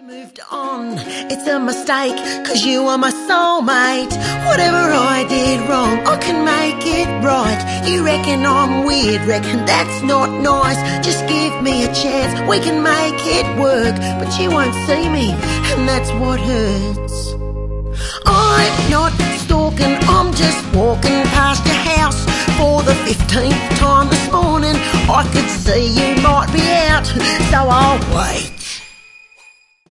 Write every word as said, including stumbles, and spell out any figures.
Moved on, it's a mistake, cause you are my soulmate. Whatever I did wrong, I can make it right. You reckon I'm weird, reckon that's not nice. Just give me a chance, we can make it work. But you won't see me, and that's what hurts. I'm not stalking, I'm just walking past your house for the fifteenth time this morning. I could see you might be out, so I'll wait.